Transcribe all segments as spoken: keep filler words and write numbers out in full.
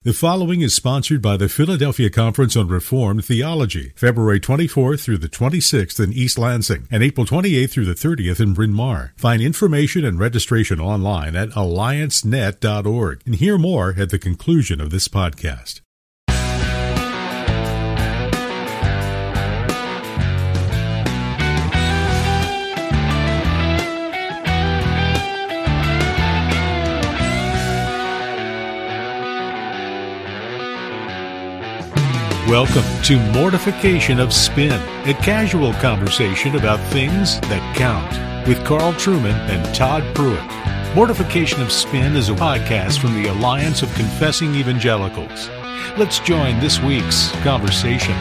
The following is sponsored by the Philadelphia Conference on Reformed Theology, February twenty-fourth through the twenty-sixth in East Lansing, and April twenty-eighth through the thirtieth in Bryn Mawr. Find information and registration online at alliance net dot org, and hear more at the conclusion of this podcast. Welcome to Mortification of Spin, a casual conversation about things that count, with Carl Trueman and Todd Pruitt. Mortification of Spin is a podcast from the Alliance of Confessing Evangelicals. Let's join this week's conversation.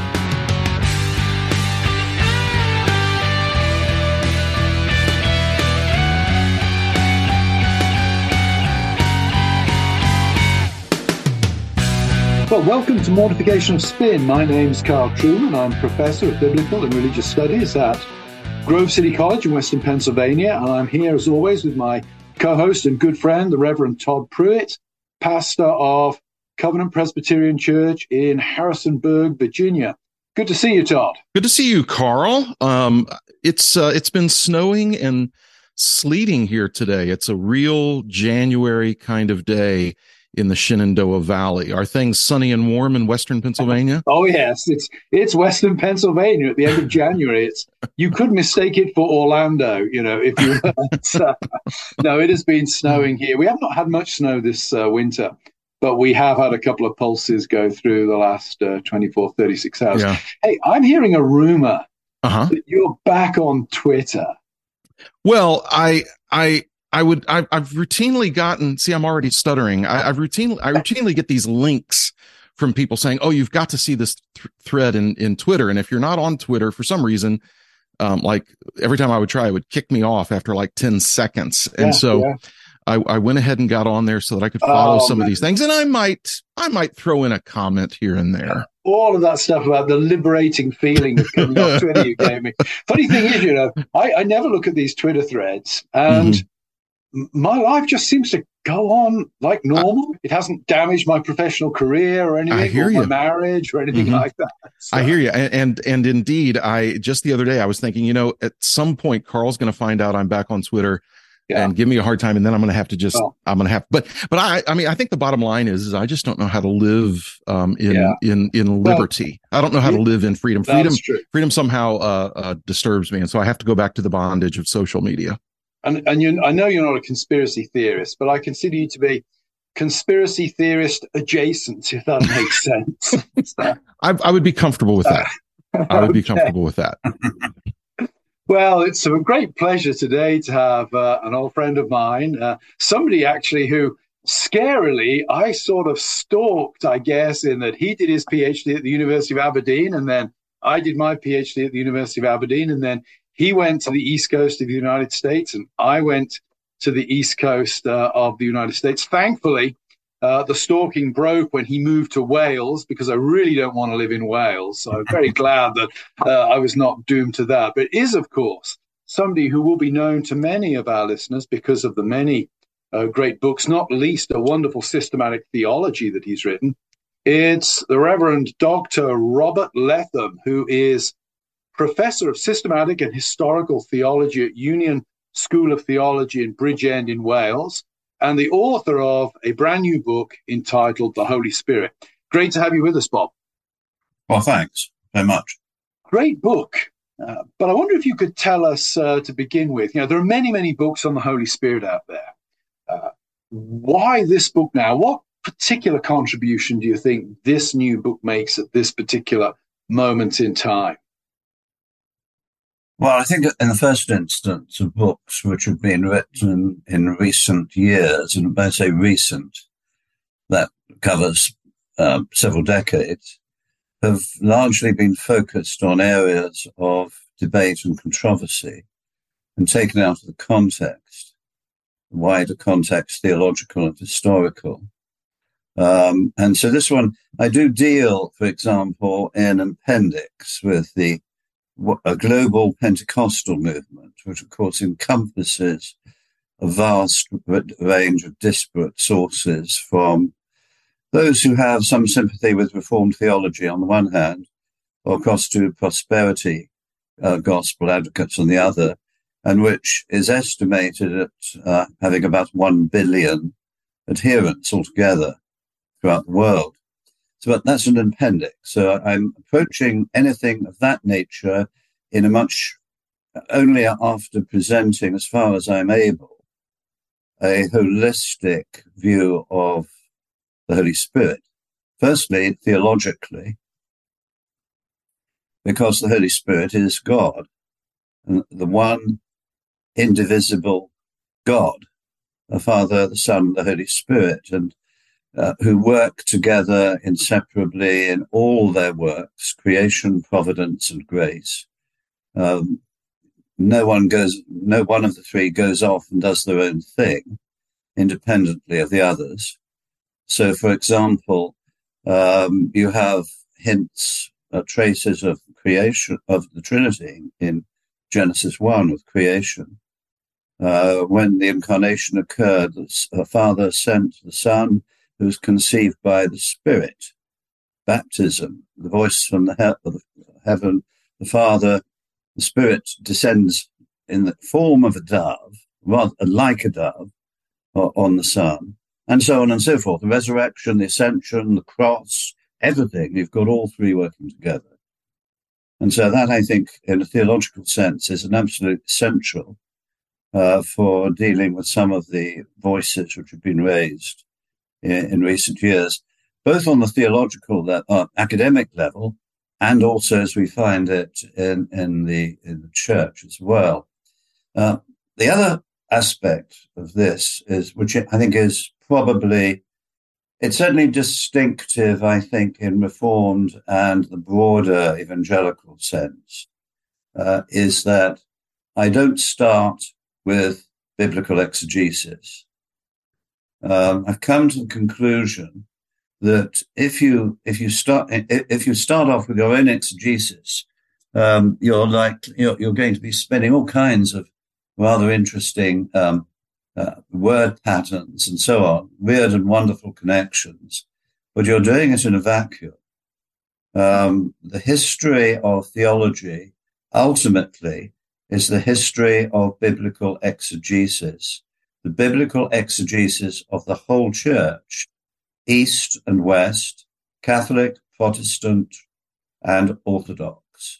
Well, welcome to Mortification of Spin. My name's Carl Trueman. I'm Professor of Biblical and Religious Studies at Grove City College in Western Pennsylvania, and I'm here, as always, with my co-host and good friend, the Reverend Todd Pruitt, pastor of Covenant Presbyterian Church in Harrisonburg, Virginia. Good to see you, Todd. Good to see you, Carl. Um, it's uh, it's been snowing and sleeting here today. It's a real January kind of day in the Shenandoah Valley. Are things sunny and warm in Western Pennsylvania? Oh, yes. It's it's Western Pennsylvania at the end of January. It's you could mistake it for Orlando, you know, if you uh, no, it has been snowing here. We have not had much snow this uh, winter, but we have had a couple of pulses go through the last uh, twenty-four, thirty-six hours. Yeah. Hey, I'm hearing a rumor uh-huh. that you're back on Twitter. Well, I I I would, I've, I've routinely gotten, see, I'm already stuttering. I, I've routinely, I routinely get these links from people saying, oh, you've got to see this th- thread in, in Twitter. And if you're not on Twitter for some reason, um, like every time I would try, it would kick me off after like ten seconds. And yeah, so yeah. I, I went ahead and got on there so that I could follow oh, some man. of these things. And I might, I might throw in a comment here and there. All of that stuff about the liberating feeling of coming off Twitter you gave me. Funny thing is, you know, I, I never look at these Twitter threads, and mm-hmm. my life just seems to go on like normal. I, it hasn't damaged my professional career or anything, I hear or you. my marriage or anything mm-hmm. like that. So. I hear you. And, and and indeed, I just the other day I was thinking, you know, at some point Carl's going to find out I'm back on Twitter yeah. and give me a hard time, and then I'm going to have to just oh. I'm going to have. But but I I mean I think the bottom line is, is I just don't know how to live um, in yeah. in in liberty. Well, I don't know how to live in freedom. Freedom freedom somehow uh, uh, disturbs me, and so I have to go back to the bondage of social media. And, and you, I know you're not a conspiracy theorist, but I consider you to be conspiracy theorist adjacent, if that makes sense. So, I, I would be comfortable with that. I would okay. be comfortable with that. Well, it's a great pleasure today to have uh, an old friend of mine, uh, somebody actually who, scarily, I sort of stalked, I guess, in that he did his PhD at the University of Aberdeen, and then I did my PhD at the University of Aberdeen, and then he went to the East Coast of the United States, and I went to the East Coast uh, of the United States. Thankfully, uh, the stalking broke when he moved to Wales, because I really don't want to live in Wales. So I'm very glad that uh, I was not doomed to that. But is, of course, somebody who will be known to many of our listeners because of the many uh, great books, not least a wonderful systematic theology that he's written. It's the Reverend Doctor Robert Letham, who is Professor of Systematic and Historical Theology at Union School of Theology in Bridgend in Wales, and the author of a brand new book entitled The Holy Spirit. Great to have you with us, Bob. Well, thanks very much. Great book. Uh, but I wonder if you could tell us uh, to begin with, you know, there are many, many books on the Holy Spirit out there. Uh, why this book now? What particular contribution do you think this new book makes at this particular moment in time? Well, I think in the first instance of books which have been written in recent years, and when I say recent, that covers uh, several decades, have largely been focused on areas of debate and controversy and taken out of the context, wider context, theological and historical. Um, and so this one, I do deal, for example, in appendix with the a global Pentecostal movement, which of course encompasses a vast range of disparate sources from those who have some sympathy with Reformed theology on the one hand, or cross to prosperity uh, gospel advocates on the other, and which is estimated at uh, having about one billion adherents altogether throughout the world. So but that's an appendix. So I'm approaching anything of that nature in a much, only after presenting, as far as I'm able, a holistic view of the Holy Spirit. Firstly, theologically, because the Holy Spirit is God, and the one indivisible God, the Father, the Son, the Holy Spirit, and uh, who work together inseparably in all their works, creation, providence, and grace. Um, no one goes, no one of the three goes off and does their own thing independently of the others. So, for example, um, you have hints, uh, traces of creation of the Trinity in Genesis one with creation. Uh, when the incarnation occurred, the Father sent the Son, who was conceived by the Spirit. Baptism, the voice from the, he- of the heaven, the Father, the Spirit descends in the form of a dove, rather like a dove, on the Son, and so on and so forth. The resurrection, the ascension, the cross, everything. You've got all three working together. And so that, I think, in a theological sense, is an absolute essential uh, for dealing with some of the voices which have been raised in, in recent years, both on the theological, le- uh, academic level, and also as we find it in, in, the, in the church as well. Uh, the other aspect of this is, which I think is probably, it's certainly distinctive, I think, in Reformed and the broader evangelical sense, uh, is that I don't start with biblical exegesis. Um, I've come to the conclusion that if you if you start if you start off with your own exegesis, um, you're like you're, you're going to be spending all kinds of rather interesting um, uh, word patterns and so on, weird and wonderful connections, but you're doing it in a vacuum. Um, the history of theology ultimately is the history of biblical exegesis, the biblical exegesis of the whole church, East and West, Catholic, Protestant, and Orthodox.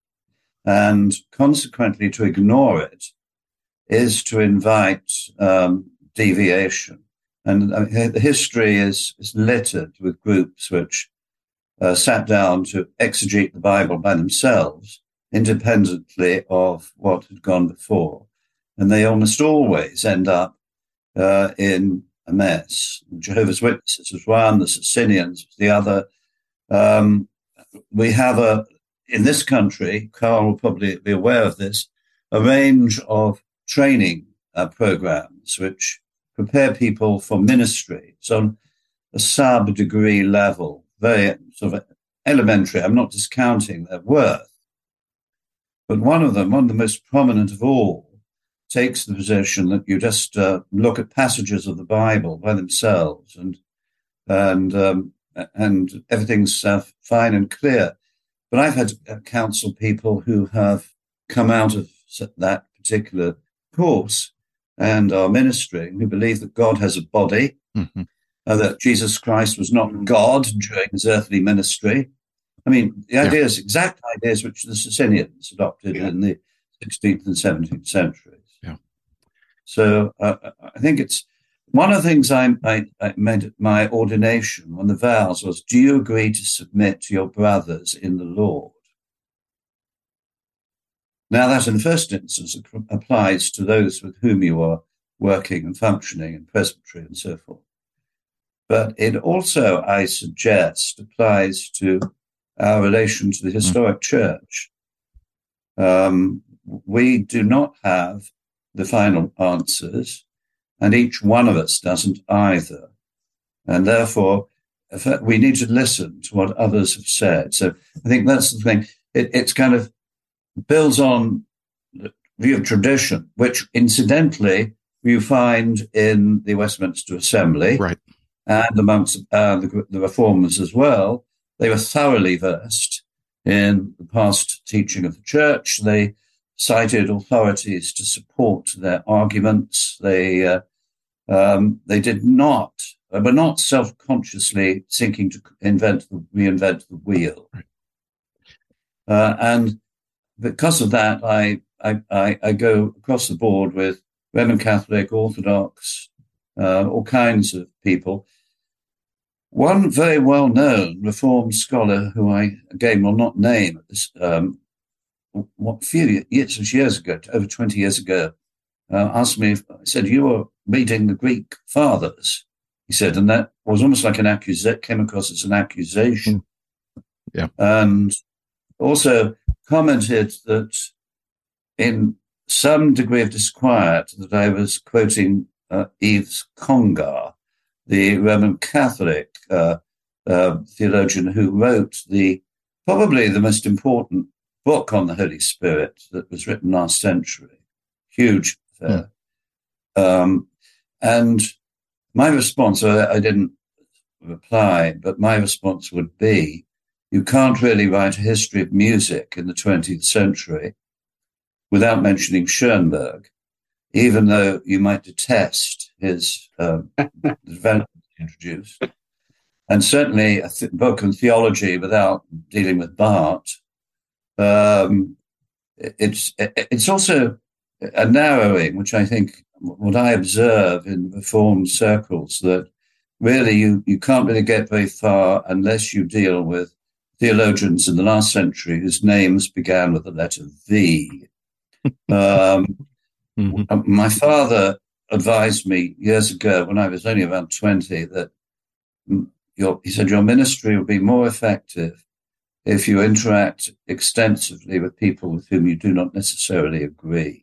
And consequently, to ignore it is to invite um, deviation. And I mean, the history is, is littered with groups which uh, sat down to exegete the Bible by themselves, independently of what had gone before. And they almost always end up uh, in a mess. The Jehovah's Witnesses was one, the Socinians was the other. Um, we have a, in this country, Carl will probably be aware of this, a range of training uh, programs which prepare people for ministry. It's on a sub-degree level, very sort of elementary. I'm not discounting their worth. But one of them, one of the most prominent of all, takes the position that you just uh, look at passages of the Bible by themselves and and um, and everything's uh, fine and clear. But I've had to counsel people who have come out of that particular course and are ministering, who believe that God has a body, mm-hmm. uh, that Jesus Christ was not God during his earthly ministry. I mean, the ideas, yeah. exact ideas which the Socinians adopted yeah. in the sixteenth and seventeenth centuries. Yeah. So uh, I think it's one of the things I, I, I made at my ordination, one of the vows was, do you agree to submit to your brothers in the Lord? Now, that in the first instance applies to those with whom you are working and functioning in presbytery and so forth. But it also, I suggest, applies to our relation to the historic church. Um, we do not have the final answers, and each one of us doesn't either. And therefore, we need to listen to what others have said. So I think that's the thing. It, it's kind of builds on the view of tradition, which incidentally you find in the Westminster Assembly. Right. and amongst uh, the, the reformers as well, they were thoroughly versed in the past teaching of the church. They cited authorities to support their arguments. They uh, um, they did not, uh, were not self-consciously seeking to invent, reinvent the wheel. Uh, and because of that, I, I, I, I go across the board with Roman Catholic, Orthodox, uh, all kinds of people. One very well-known Reformed scholar, who I again will not name, this, um, what few years, years ago, over twenty years ago, uh, asked me, if, I said, you were reading the Greek fathers. He said, and that was almost like an accusation, came across as an accusation. Yeah. And also commented that in some degree of disquiet that I was quoting uh, Yves Congar, the Roman Catholic uh, uh, theologian who wrote the probably the most important book on the Holy Spirit that was written last century. Huge affair. Yeah. Um, and my response, I, I didn't reply, but my response would be, you can't really write a history of music in the twentieth century without mentioning Schoenberg, even though you might detest his um, development introduced. And certainly a th- book on theology without dealing with Barth. Um, it's it's also a narrowing, which I think what I observe in Reformed circles, that really you, you can't really get very far unless you deal with theologians in the last century whose names began with the letter V. Um, mm-hmm. My father advised me years ago when I was only around twenty that your, he said, your ministry will be more effective if you interact extensively with people with whom you do not necessarily agree.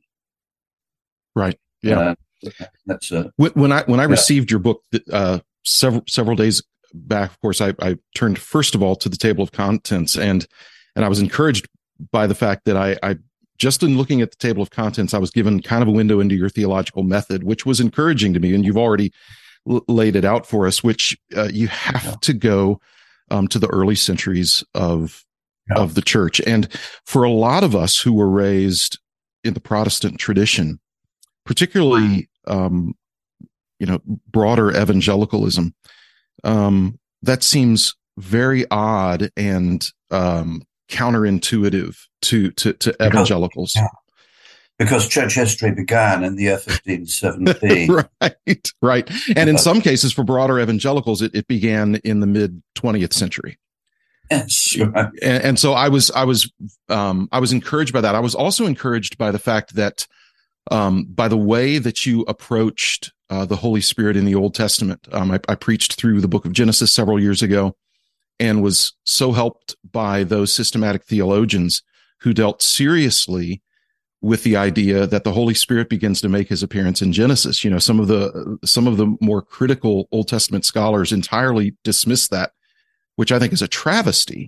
Right. Yeah. Uh, that's a, when, when I when I yeah. received your book uh, several several days back, of course, I, I turned first of all to the table of contents, and and I was encouraged by the fact that I, I just in looking at the table of contents, I was given kind of a window into your theological method, which was encouraging to me. And you've already l- laid it out for us, which uh, you have yeah. to go um, to the early centuries of yeah. of the church. And for a lot of us who were raised in the Protestant tradition, particularly, um, you know, broader evangelicalism, um, that seems very odd and um, counterintuitive to to, to evangelicals. Because, yeah. because church history began in the year fifteen seventy. right, right. And in some cases, for broader evangelicals, it, it began in the mid twentieth century. Yes, right. and, and so I was, I was, um, I was encouraged by that. I was also encouraged by the fact that, um, by the way that you approached uh, the Holy Spirit in the Old Testament. Um, I, I preached through the book of Genesis several years ago, and was so helped by those systematic theologians who dealt seriously with the idea that the Holy Spirit begins to make his appearance in Genesis. You know, some of the some of the more critical Old Testament scholars entirely dismiss that, which I think is a travesty,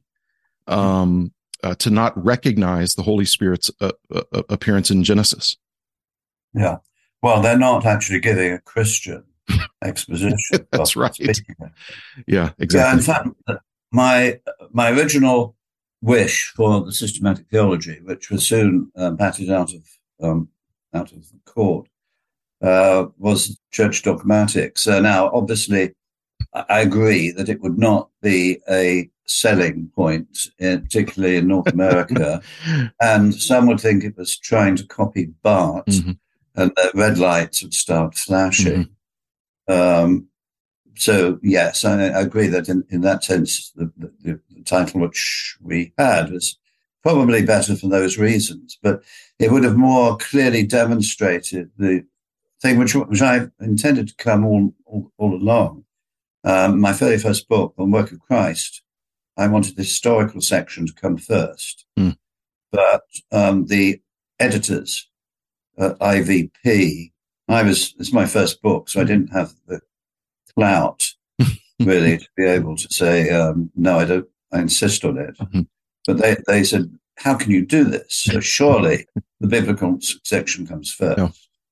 um, uh, to not recognize the Holy Spirit's uh, uh, appearance in Genesis. Yeah, well, they're not actually giving a Christian exposition. That's right. Speaking. Yeah, exactly. Yeah, in fact, my my original wish for the systematic theology, which was soon um, patted out of um, out of the court, uh, was church dogmatics. Uh, now, obviously, I agree that it would not be a selling point, in, particularly in North America, and some would think it was trying to copy Barth, mm-hmm. and the red lights would start flashing. Mm-hmm. Um, so, yes, I, I agree that in, in that sense, the, the, the title which we had was probably better for those reasons, but it would have more clearly demonstrated the thing which, which I intended to come all, all, all along. Um, my very first book, On Work of Christ, I wanted the historical section to come first. Mm. But um, the editors at I V P, I was, it's my first book, so I didn't have the clout really to be able to say, um, no, I don't, I insist on it. Mm-hmm. But they, they said, how can you do this? So surely the biblical section comes first. No.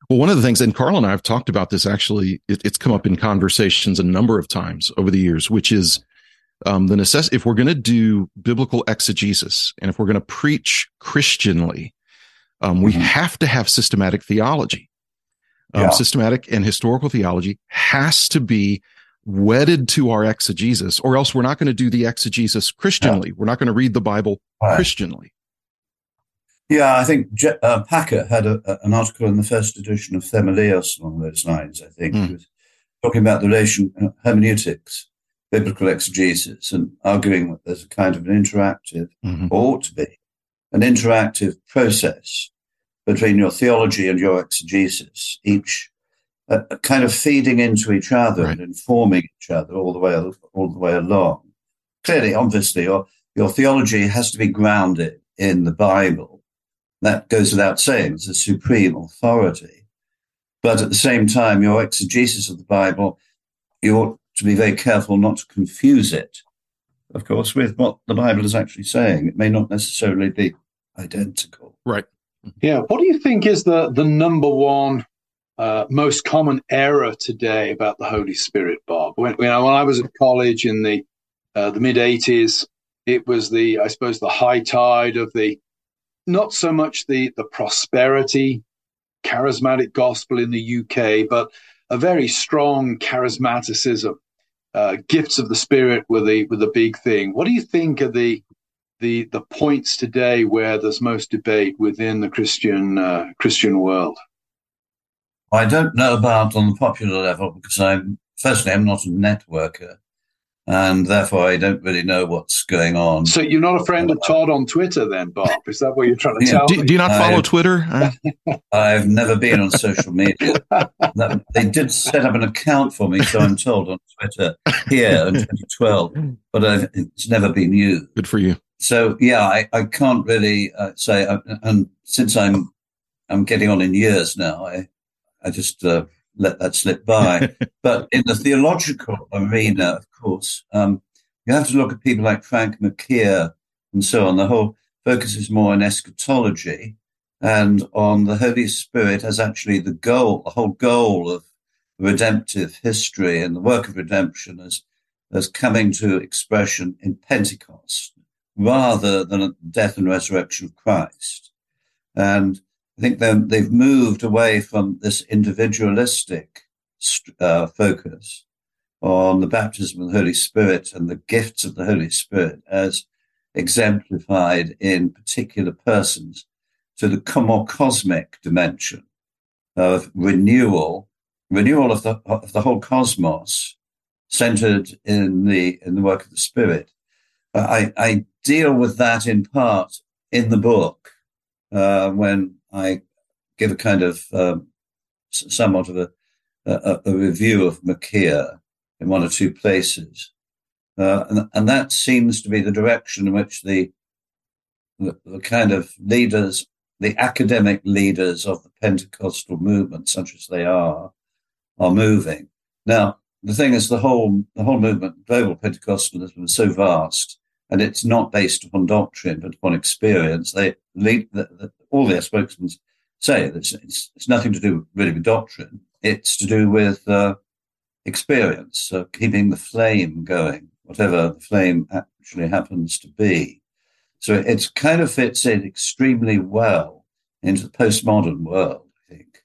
Well, one of the things, and Carl and I have talked about this, actually, it, it's come up in conversations a number of times over the years, which is um, the necessity, if we're going to do biblical exegesis and if we're going to preach Christianly, um, we mm-hmm. have to have systematic theology. Um, yeah. Systematic and historical theology has to be wedded to our exegesis, or else we're not going to do the exegesis Christianly. Yeah. We're not going to read the Bible right. Christianly. Yeah, I think uh, Packer had a, a, an article in the first edition of Themelios along those lines, I think. Mm. He was talking about the relation, uh, hermeneutics, biblical exegesis, and arguing that there's a kind of an interactive, mm-hmm. or ought to be, an interactive process between your theology and your exegesis, each uh, kind of feeding into each other right. and informing each other all the way all the way along. Clearly, obviously, your, your theology has to be grounded in the Bible. That goes without saying, it's a supreme authority. But at the same time, your exegesis of the Bible, you ought to be very careful not to confuse it, of course, with what the Bible is actually saying. It may not necessarily be identical. Right. Yeah. What do you think is the, the number one uh, most common error today about the Holy Spirit, Bob? When, when, I, when I was at college in the uh, the mid-eighties, it was the, I suppose, the high tide of the, not so much the, the prosperity, charismatic gospel in the U K, but a very strong charismaticism. Uh, gifts of the Spirit were the, were the big thing. What do you think are the, the, the points today where there's most debate within the Christian, uh, Christian world? I don't know about on the popular level because I'm, firstly, I'm not a networker. And therefore, I don't really know what's going on. So you're not a friend of Todd on Twitter then, Bob? Is that what you're trying to yeah. tell do, me? Do you not follow I've, Twitter? I've never been on social media. They did set up an account for me, so I'm told, on Twitter here in twenty twelve, but I've, it's never been used. Good for you. So, yeah, I, I can't really uh, say, uh, and since I'm I'm getting on in years now, I, I just... Uh, let that slip by. But in the theological arena, of course, um, you have to look at people like Frank McKeer and so on. The whole focus is more on eschatology and on the Holy Spirit as actually the goal, the whole goal of redemptive history and the work of redemption as, as coming to expression in Pentecost rather than at the death and resurrection of Christ. And I think they've moved away from this individualistic uh, focus on the baptism of the Holy Spirit and the gifts of the Holy Spirit as exemplified in particular persons to the more cosmic dimension of renewal, renewal of the of the whole cosmos centered in the in the work of the Spirit. I, I deal with that in part in the book uh, when I give a kind of um, somewhat of a, a, a review of McKeer in one or two places. Uh, and, and that seems to be the direction in which the, the, the kind of leaders, the academic leaders of the Pentecostal movement, such as they are, are moving. Now, the thing is, the whole the whole movement, global Pentecostalism, is so vast, and it's not based upon doctrine, but upon experience. They lead, the, the, all their spokesmen say that it's, it's, it's nothing to do really with doctrine. It's to do with uh, experience, uh, keeping the flame going, whatever the flame actually happens to be. So it kind of fits in extremely well into the postmodern world, I think.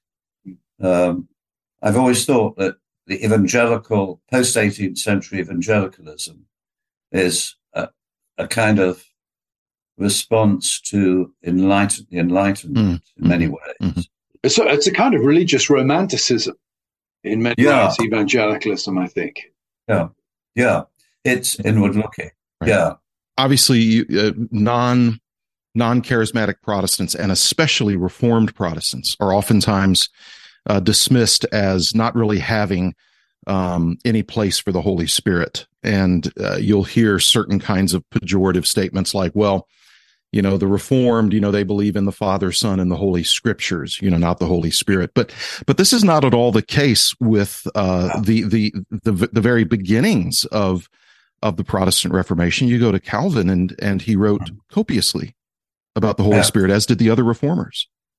Um, I've always thought that the evangelical, post-eighteenth century evangelicalism is a, a kind of response to enlighten, the Enlightenment mm-hmm. in many ways. Mm-hmm. It's, a, it's a kind of religious romanticism in many yeah. ways, evangelicalism, I think. Yeah, yeah. It's inward looking. Right. Yeah. Obviously, uh, non, non-charismatic Protestants, and especially Reformed Protestants, are oftentimes uh, dismissed as not really having um, any place for the Holy Spirit. And uh, you'll hear certain kinds of pejorative statements like, well, you know, the Reformed, you know, they believe in the Father, Son, and the Holy Scriptures, you know, not the Holy Spirit. But, but this is not at all the case with uh, the, the, the, the very beginnings of, of the Protestant Reformation. You go to Calvin, and, and he wrote copiously about the Holy yeah. Spirit, as did the other reformers.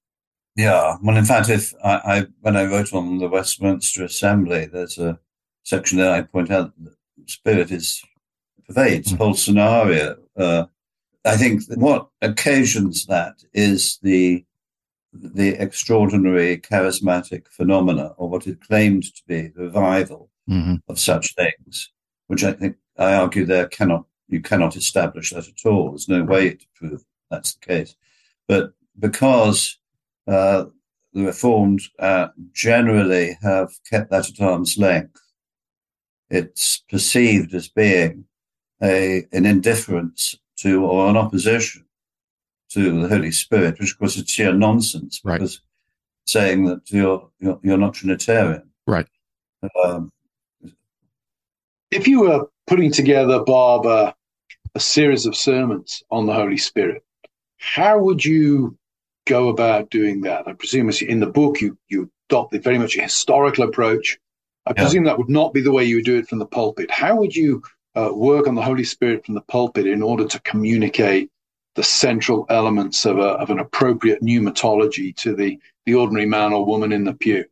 Yeah. Well, in fact, if I, I when I wrote on the Westminster Assembly, there's a section there I point out that Spirit is pervades the whole scenario. Uh, I think what occasions that is the the extraordinary charismatic phenomena, or what is claimed to be the revival mm-hmm. of such things, which I think I argue there cannot you cannot establish that at all. There's no way to prove that's the case. But because uh, the Reformed uh, generally have kept that at arm's length, it's perceived as being a an indifference to or an opposition to the Holy Spirit, which of course is sheer nonsense, because right. saying that you're, you're you're not Trinitarian. Right. Um, if you were putting together, Bob, uh, a series of sermons on the Holy Spirit, how would you go about doing that? I presume in the book you you adopt very much a historical approach. I yeah. presume that would not be the way you would do it from the pulpit. How would you uh, work on the Holy Spirit from the pulpit in order to communicate the central elements of, a, of an appropriate pneumatology to the, the ordinary man or woman in the pew?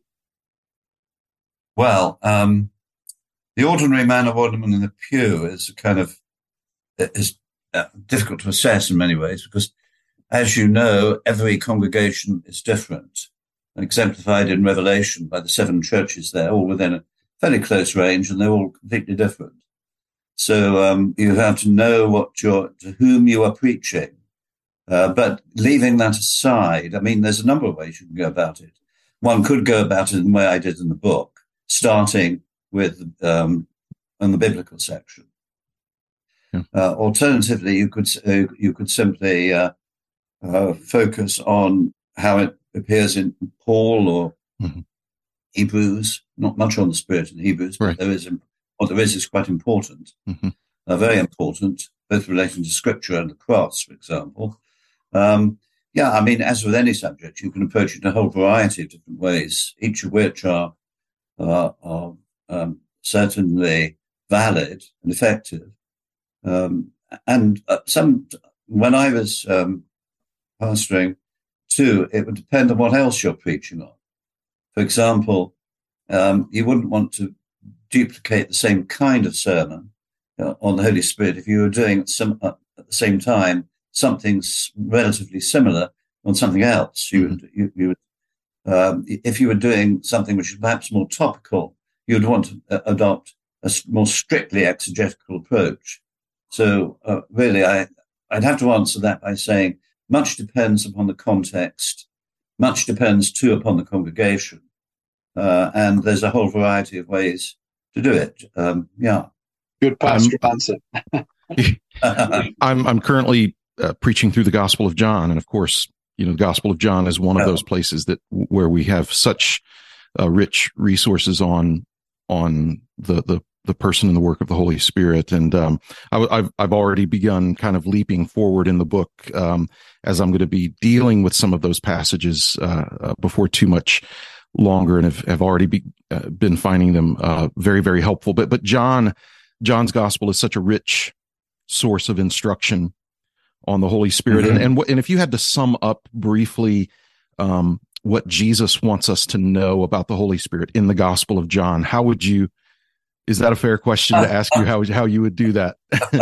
Well, um, the ordinary man or woman in the pew is kind of is uh, difficult to assess in many ways because, as you know, every congregation is different, and exemplified in Revelation by the seven churches there, all within a fairly close range, and they're all completely different. So um, you have to know what you're, to whom you are preaching. Uh, but leaving that aside, I mean, there's a number of ways you can go about it. One could go about it in the way I did in the book, starting with um, in the biblical section. Yeah. Uh, alternatively, you could uh, you could simply uh, uh, focus on how it appears in Paul or mm-hmm. Hebrews. Not much on the Spirit in Hebrews, but right. there is. What there is is quite important, mm-hmm. uh, very important, both relating to Scripture and the cross, for example. Um, yeah, I mean, as with any subject, you can approach it in a whole variety of different ways, each of which are uh, are um, certainly valid and effective. Um, and uh, some, when I was um, pastoring, too, it would depend on what else you're preaching on. For example, um, you wouldn't want to duplicate the same kind of sermon uh, on the Holy Spirit if you were doing some, uh, at the same time something relatively similar on something else. You would, you, you would, um, if you were doing something which is perhaps more topical, you would want to uh, adopt a more strictly exegetical approach. So uh, really, I, I'd have to answer that by saying much depends upon the context, much depends too upon the congregation, uh, and there's a whole variety of ways to do it. Um, yeah. Good pastoral answer. I'm I'm currently uh, preaching through the Gospel of John, and of course, you know, the Gospel of John is one of those places that where we have such uh, rich resources on on the the the person and the work of the Holy Spirit. And um, I, I've I've already begun kind of leaping forward in the book um, as I'm going to be dealing with some of those passages uh, uh, before too much longer, and have, have already be, uh, been finding them uh, very, very helpful. But but John, John's gospel is such a rich source of instruction on the Holy Spirit. Mm-hmm. And, and and if you had to sum up briefly um, what Jesus wants us to know about the Holy Spirit in the Gospel of John, how would you? Is that a fair question to ask you? How how you would do that?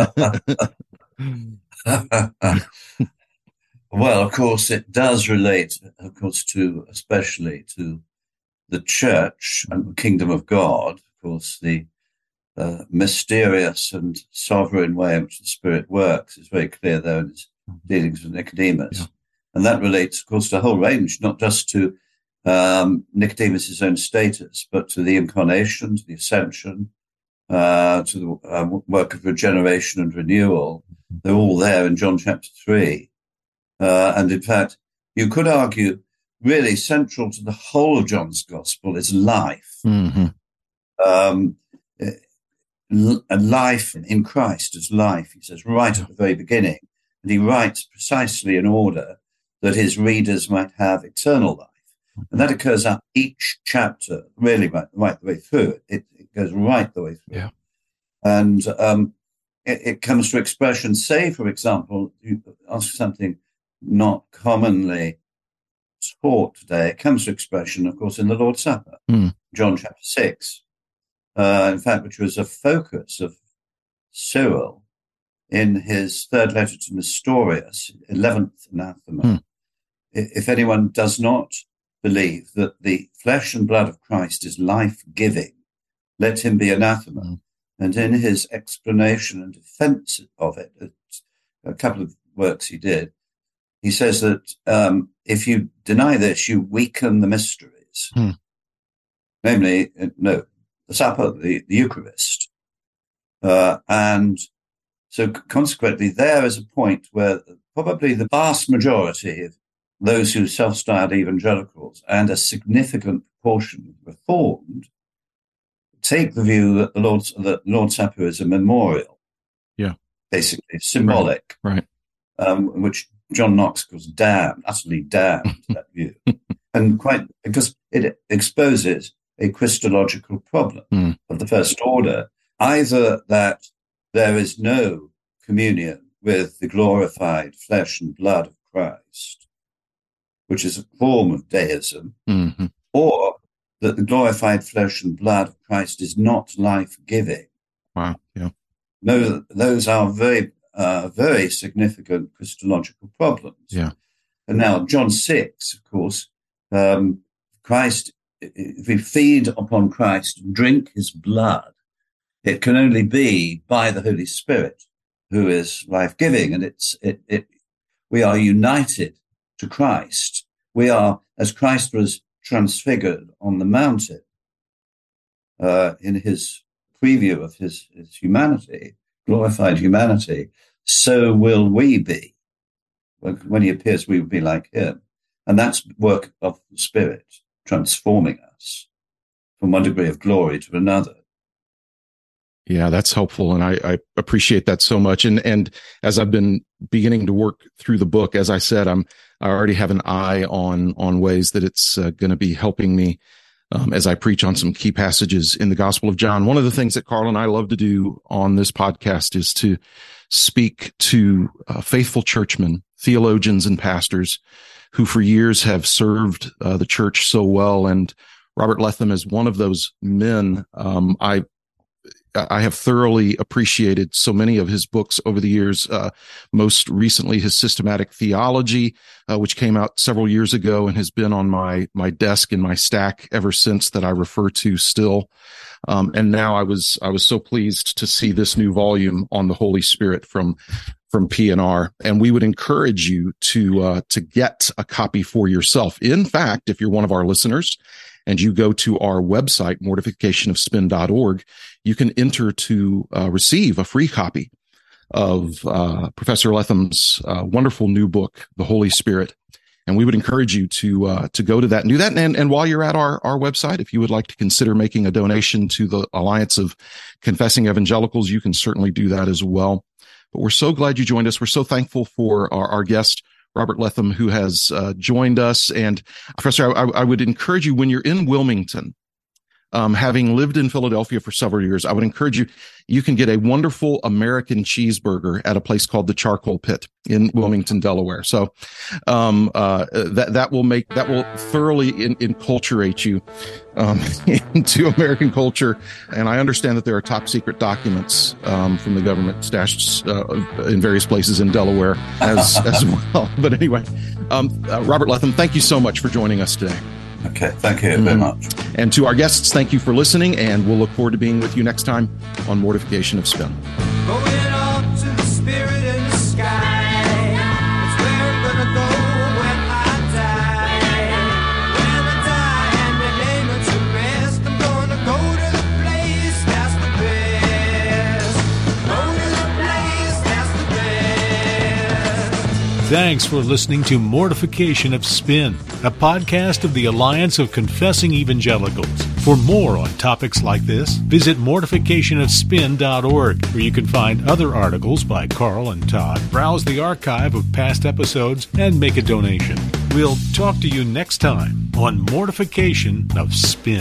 Well, of course, it does relate, of course, to especially to the church and the kingdom of God, of course, the uh, mysterious and sovereign way in which the Spirit works is very clear there in his dealings with Nicodemus. Yeah. And that relates, of course, to a whole range, not just to um, Nicodemus' own status, but to the incarnation, to the ascension, uh, to the uh, work of regeneration and renewal. They're all there in John chapter three. Uh, and in fact, you could argue really central to the whole of John's gospel is life. Mm-hmm. Um, a life in Christ as life, he says, right at the very beginning. And he writes precisely in order that his readers might have eternal life. And that occurs out each chapter, really right, right the way through. It, it goes right the way through. Yeah. And um, it, it comes to expression. Say, for example, you ask something not commonly taught today, it comes to expression, of course, in the Lord's Supper, mm. John chapter six, uh, in fact, which was a focus of Cyril in his third letter to Nestorius, eleventh anathema. Mm. If anyone does not believe that the flesh and blood of Christ is life-giving, let him be anathema. Mm. And in his explanation and defense of it, a couple of works he did, he says that um, if you deny this, you weaken the mysteries. Hmm. Namely, no, the supper, the, the Eucharist. Uh, and so consequently, there is a point where probably the vast majority of those who self-styled evangelicals and a significant proportion of Reformed take the view that the Lord's, that Lord's Supper is a memorial. Yeah. Basically, symbolic. Right. right. Um, which John Knox calls damned, utterly damned, that view. And quite, because it exposes a Christological problem mm. of the first order, either that there is no communion with the glorified flesh and blood of Christ, which is a form of deism, mm-hmm. or that the glorified flesh and blood of Christ is not life-giving. Wow, yeah. Those, those are very, uh, very significant Christological problems. Yeah. And now, John six, of course, um, Christ, if we feed upon Christ and drink his blood, it can only be by the Holy Spirit, who is life-giving, and it's it, it we are united to Christ. We are, as Christ was transfigured on the mountain uh, in his preview of his, his humanity, glorified humanity, so will we be. When, when he appears, we will be like him. And that's work of the Spirit, transforming us from one degree of glory to another. Yeah, that's helpful. And I, I appreciate that so much. And, and as I've been beginning to work through the book, as I said, I'm, I already have an eye on, on ways that it's uh, going to be helping me, um, as I preach on some key passages in the Gospel of John. One of the things that Carl and I love to do on this podcast is to speak to uh, faithful churchmen, theologians and pastors who for years have served uh, the church so well. And Robert Letham is one of those men. Um, I, I have thoroughly appreciated so many of his books over the years. Uh, most recently, his Systematic Theology, uh, which came out several years ago and has been on my my desk in my stack ever since, that I refer to still. Um, and now I was I was so pleased to see this new volume on the Holy Spirit from from P N R. And we would encourage you to uh, to get a copy for yourself. In fact, if you're one of our listeners and you go to our website, mortification of spin dot org, you can enter to uh, receive a free copy of uh, Professor Letham's uh, wonderful new book, The Holy Spirit. And we would encourage you to uh, to go to that and do that. And, and while you're at our, our website, if you would like to consider making a donation to the Alliance of Confessing Evangelicals, you can certainly do that as well. But we're so glad you joined us. We're so thankful for our, our guest, Robert Letham, who has uh, joined us. And Professor, I, I would encourage you, when you're in Wilmington, um, having lived in Philadelphia for several years, I would encourage you, you can get a wonderful American cheeseburger at a place called the Charcoal Pit in Wilmington, Delaware. So um, uh, that that will make, that will thoroughly in, enculturate you um, into American culture. And I understand that there are top secret documents um, from the government stashed uh, in various places in Delaware as, as well. But anyway, um, uh, Robert Letham, thank you so much for joining us today. Okay, thank you very much. And to our guests, thank you for listening, and we'll look forward to being with you next time on Mortification of Spin. Going up to the Spirit in the sky. It's where I'm gonna go when I die. When I die and they lay me to rest, I'm gonna go to the place that's the best. Go to the place that's the best. Thanks for listening to Mortification of Spin, a podcast of the Alliance of Confessing Evangelicals. For more on topics like this, visit mortification of spin dot org, where you can find other articles by Carl and Todd, browse the archive of past episodes, and make a donation. We'll talk to you next time on Mortification of Spin.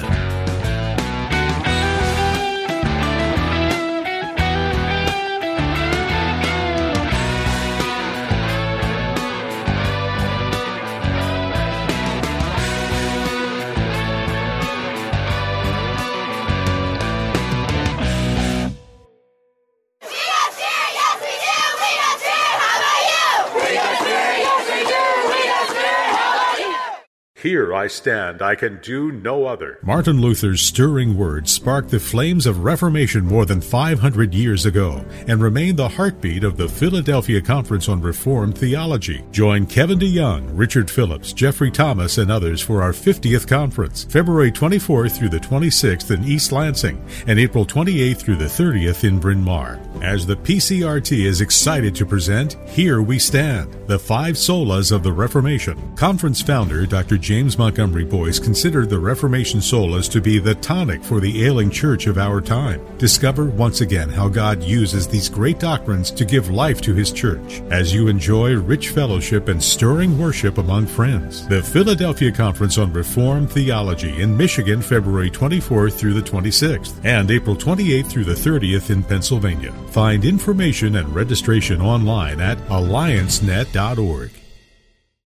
Here I stand, I can do no other. Martin Luther's stirring words sparked the flames of Reformation more than five hundred years ago and remain the heartbeat of the Philadelphia Conference on Reformed Theology. Join Kevin DeYoung, Richard Phillips, Jeffrey Thomas, and others for our fiftieth conference, February twenty-fourth through the twenty-sixth in East Lansing and April twenty-eighth through the thirtieth in Bryn Mawr. As the P C R T is excited to present Here We Stand, the Five Solas of the Reformation. Conference founder Doctor James Montgomery Boyce considered the Reformation solas to be the tonic for the ailing church of our time. Discover once again how God uses these great doctrines to give life to His church as you enjoy rich fellowship and stirring worship among friends. The Philadelphia Conference on Reformed Theology in Michigan, February twenty-fourth through the twenty-sixth, and April twenty-eighth through the thirtieth in Pennsylvania. Find information and registration online at alliance net dot org.